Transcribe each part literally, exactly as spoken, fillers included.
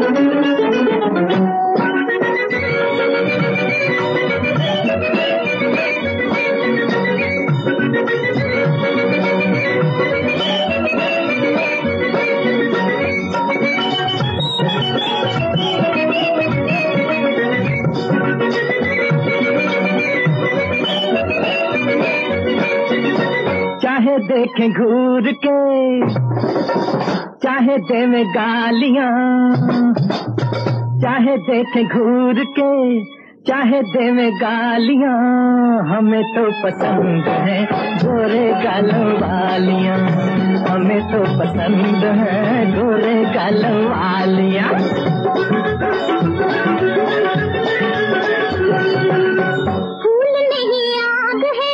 चाहे देखें घूर के, चाहे देवे गालियां, चाहे देखें घूर के, चाहे देवे गालियां, हमें तो पसंद है गोरे गालों वालियां, हमें तो पसंद है गोरे गालों वालियां। फूल नहीं आग है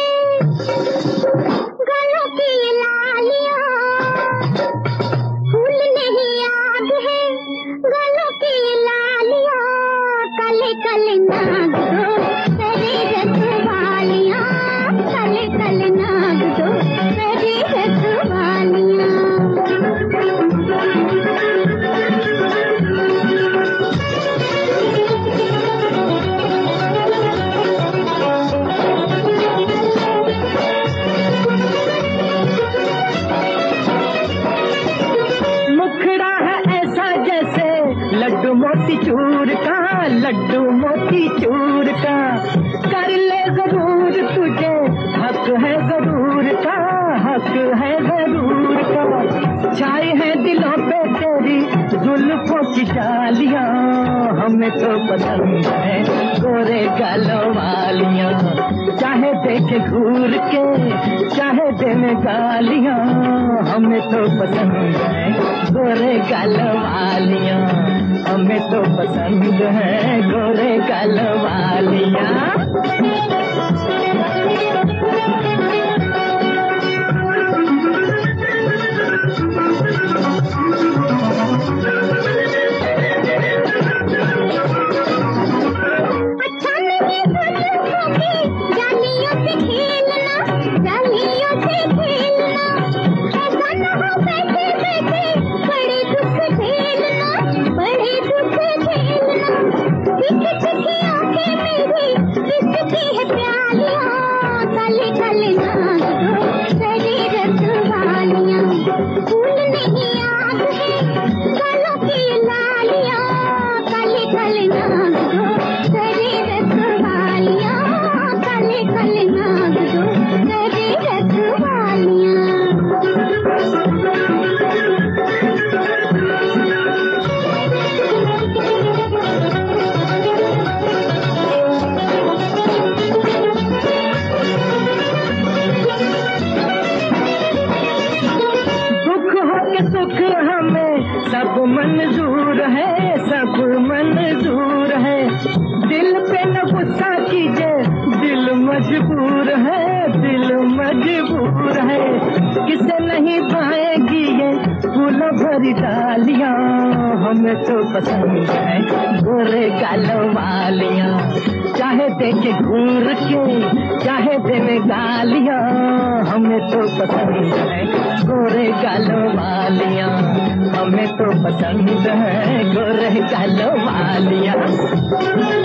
गलों की लालियां, फूल नहीं आग है गलों की लालियां, काले काले नाग दो तेरे रखवालियां, काले काले नाग दो तेरे रखवालियां। लड्डू मोती चूर का, लड्डू मोती चूर का, कर ले जरूर तुझे हक है जरूर का, हक है जरूर का। छाए हैं दिलों पे तेरी जुल्फों की डालियां, हमें तो पसंद है गोरे गालों वालियां, चाहे देखे घूर के, चाहे देने गालियां, हमें तो पसंद है गोरे गालों वालियां, हमें तो पसंद है गोरे गालों वालियां। अच्छा नहीं जुल्फों की जालियों से खेलना, जालियों से खेलना, ऐसा न हो बैठे बैठे बड़े दुख झेलना, बड़े दुख झेलना। तीखी तीखी आंखें मेरी किसकी है प्यालियां, काले काले नाग दो तेरे रखवालियां, फूल नहीं आग है गलों की लालियां, काले काले नाग दो तेरे रखवालियां, काले काले नाग दो तेरे रखवालियां। सुख हमें सब मंजूर है, सब मंजूर है, दिल पे न गुस्सा कीजिए, दिल मजबूर है, दिल मजबूर है, किसे नहीं पाएगी ये फूलों भरी डालियां, हमें तो पसंद है गोरे गालों वालियां, चाहे देखे घूर के, चाहे देवे गालियां, हमें तो पसंद है गोरे गालों वालियां, हमें तो पसंद है गोरे गालों वालियां।